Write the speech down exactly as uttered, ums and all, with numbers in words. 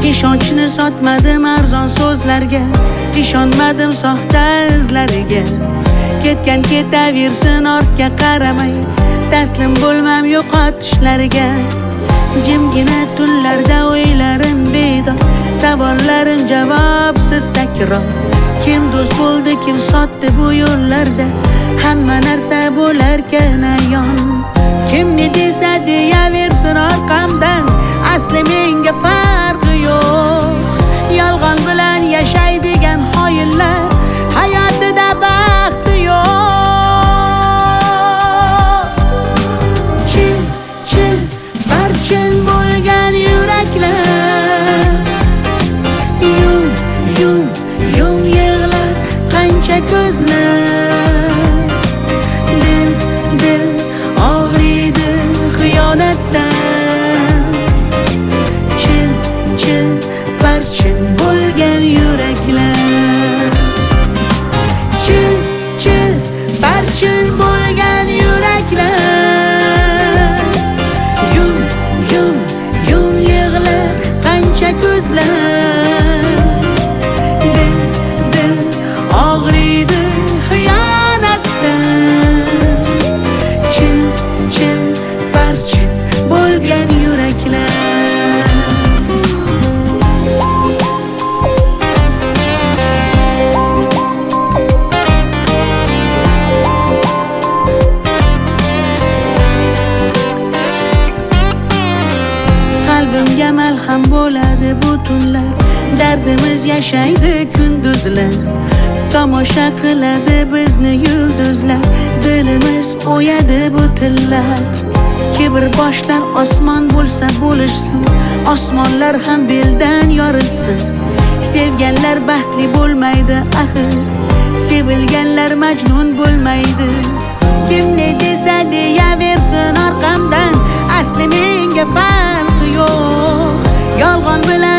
ishonchni sotmadim arzon so'zlarga, ishonmadim soxta izlariga. Ketgan ketaversin ortga qaramay, taslim bo'lmam yo'qotishlariga. Jimgina tunlarda o'ylarim bedor, savollarim javobsiz takror. Kim do'st bo'ldi, kim sotdi bu yo'llarda, hamma narsa bo'larkan ayon. Kim ne desa deyaversin orqamdan, asli menga farqi yo'q. Yolg'on bilan yashaydigan xoinlar hayotida baxti yo'q. Chil, chil, barchin bo'lgan yuraklar, yum, yum, yum yig'lar qancha ko'zlar. Dil, dil og'riydi xiyonatdan. Chil, chil, barchin bo'lgan yuraklar. Chil, chil, barchin bo'lgan yuraklar. Yum, yum, yum yig'lar qancha ko'zlar. Dil, dil og'riydi xiyonatdan. Chil, chil, barchin bo'lgan yuraklar. Qalbimga malham bo'ladi bu tunlar, dardimiz yashaydi kunduzlar. Tomosha qiladi bizni yulduzlar, dilimiz o'yadi bu tillar. Kibr boshlar osmon bo'lsa bo'lishsin, osmonlar ham beldan yorilsin. Sevganlar baxtli bo'lmaydi axir, sevilganlar majnun bo'lmaydi. Kim ne desa deyaversin orqamdan, asli menga farqi yo'q. Yolg'on bilan